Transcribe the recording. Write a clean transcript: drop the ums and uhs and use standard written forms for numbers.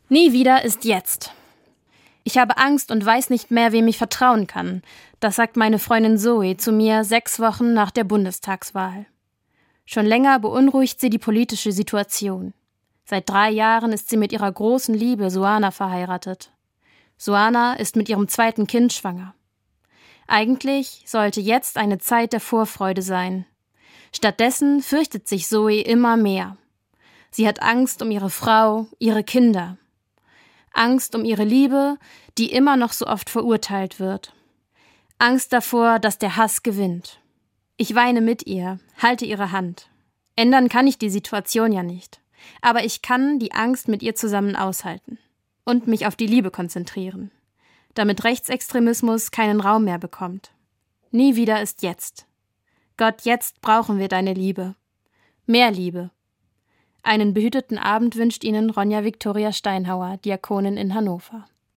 Nie wieder ist jetzt. Ich habe Angst und weiß nicht mehr, wem ich vertrauen kann. Das sagt meine Freundin Zoe zu mir 6 Wochen nach der Bundestagswahl. Schon länger beunruhigt sie die politische Situation. Seit 3 Jahren ist sie mit ihrer großen Liebe Suana verheiratet. Suana ist mit ihrem 2. Kind schwanger. Eigentlich sollte jetzt eine Zeit der Vorfreude sein. Stattdessen fürchtet sich Zoe immer mehr. Sie hat Angst um ihre Frau, ihre Kinder. Angst um ihre Liebe, die immer noch so oft verurteilt wird. Angst davor, dass der Hass gewinnt. Ich weine mit ihr, halte ihre Hand. Ändern kann ich die Situation ja nicht. Aber ich kann die Angst mit ihr zusammen aushalten. Und mich auf die Liebe konzentrieren. Damit Rechtsextremismus keinen Raum mehr bekommt. Nie wieder ist jetzt. Gott, jetzt brauchen wir deine Liebe. Mehr Liebe. Einen behüteten Abend wünscht Ihnen Ronja Viktoria Steinhauer, Diakonin in Hannover.